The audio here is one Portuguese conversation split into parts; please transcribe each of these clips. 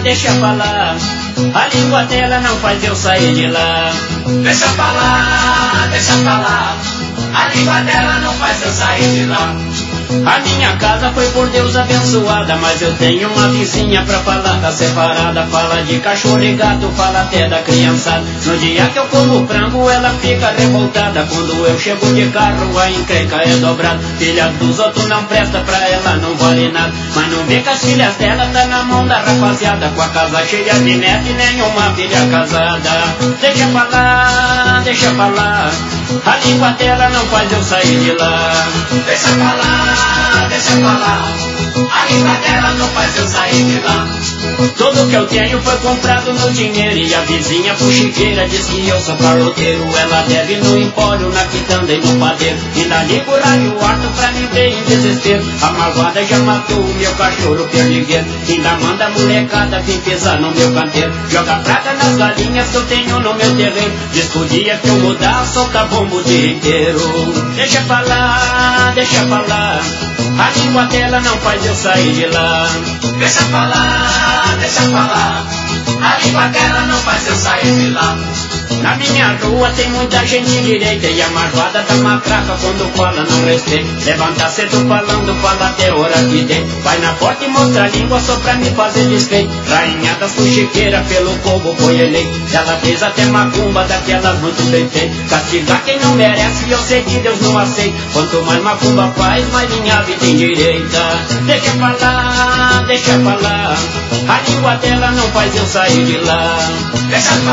deixa pra lá. A língua dela não faz eu sair de lá. Deixa pra lá, deixa pra lá. A língua dela não faz eu sair de lá. A minha casa foi por Deus abençoada, mas eu tenho uma vizinha pra falar, tá separada. Fala de cachorro e gato, fala até da criançada. No dia que eu como frango, ela fica revoltada. Quando eu chego de carro, a encrenca é dobrada. Filha dos outros não presta, pra ela não vale nada. Mas não vê que as filhas dela tá na mão da rapaziada, com a casa cheia de neto e nenhuma filha casada. Deixa pra lá, deixa pra lá. A língua dela não faz eu sair de lá. Deixa pra lá, deixa pra lá. A língua dela não faz eu sair de lá. Tudo que eu tenho foi comprado no dinheiro. E a vizinha fuxiqueira diz que eu sou caloteiro. Ela deve no empório, na quitanda e no padeiro. Ainda liga o rádio alto pra me ver em desespero. A malvada já matou o meu cachorro perdigueiro. Ainda manda a molecada vir pisar no meu canteiro. Joga praga nas galinhas que eu tenho no meu terreno. Diz que o dia que eu mudar, solta bomba o dia inteiro. Deixa pra lá, deixa pra lá. A língua dela não faz eu sair de lá. Deixa pra lá, deixa pra lá. A língua dela não faz eu sair de lá. Na minha rua tem muita gente direita e a marvada da matraca quando fala não respeita. Levanta cedo falando, fala até hora que tem. Vai na porta e mostra a língua só pra me fazer despeito. Rainha das fuxiqueiras pelo povo foi eleito. Ela fez até macumba daquelas muito bem feitas. Castigar quem não merece, eu sei que Deus não aceita. Quanto mais macumba faz, mais minha vida tem direita. Deixa pra lá, deixa pra lá. A língua dela não faz eu sair de lá. Deixa pra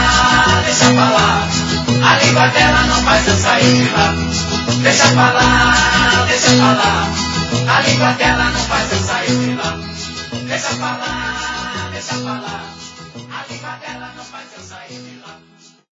lá, deixa pra lá. A língua dela não faz eu sair de lá. Deixa pra lá, deixa pra lá. A língua dela não faz eu sair de lá. Deixa pra lá, deixa pra lá. A língua dela não faz eu sair de lá.